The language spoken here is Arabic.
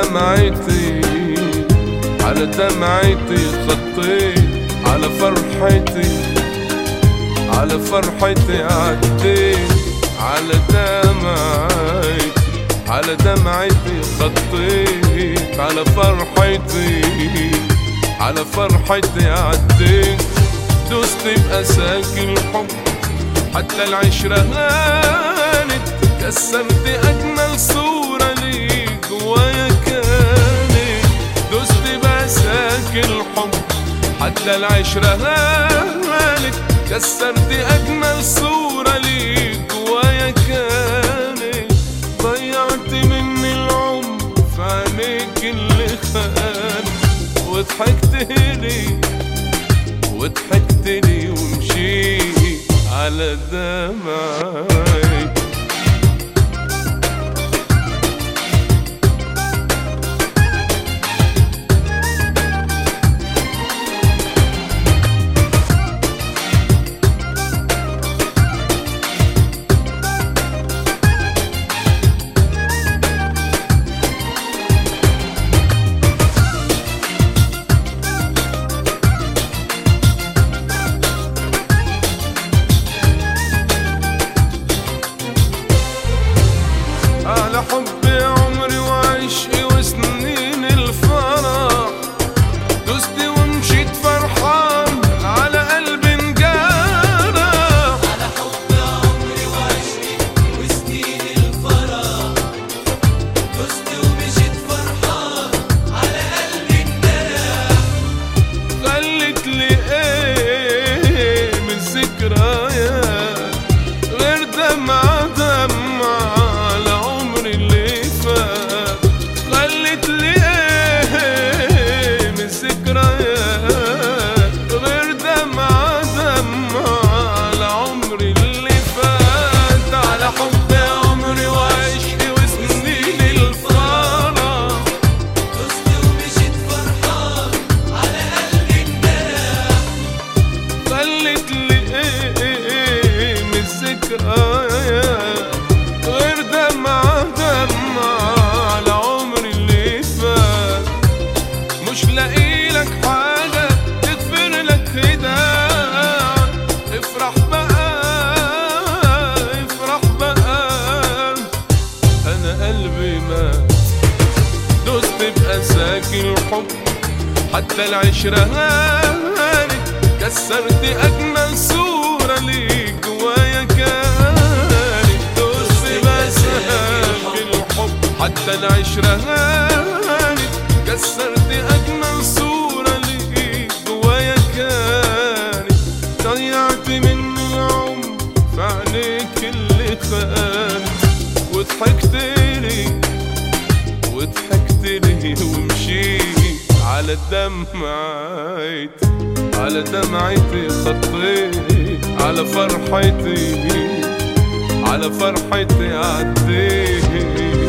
دمعتي على دمعتي خطيت، على فرحتي على فرحتي عديت، على دمعتي على دمعتي خطيت، على فرحتي على فرحتي عديت. دوست بأساك الحب حتى العشرة هانت، كسرت أجمل صورة ليك جوايا كانت. دوست بأساك الحب حتى العشرة هانت، كسرت أجمل صورة ليك جوايا كانت. ضيعت مني العمر في عينيك اللي خان، وضحكت لي وضحكت لي ومشيت على دمعي. على حبي عمري وعشقي وسنين الفرح، دوست ومشيت فرحان على قلبي انجرح. على حبي عمري وعشقي وسنين الفرح، دوست ومشيت فرحان على قلبي انجرح. خلت لي ايه من ذكريات غير دمعة دمعة غير دمعة دمعة على عمري اللي فات. مش لاقيلك حاجة تغفر لك خداع، افرح بقى افرح بقى، أنا قلبي مات. دوست بأساك الحب حتى العشرة هانت، كسرت أجمل صورة ليك جوايا كانت. دوست بأساك الحب حتى العشرة هانت، كسرت أجمل صورة ليك جوايا كانت. ضيعت مني العمر في عينيك اللي خانت، وضحكت لي وضحكت لي ومشيت على دمعتي على دمعتي خطيت، على فرحتي على فرحتي عديت.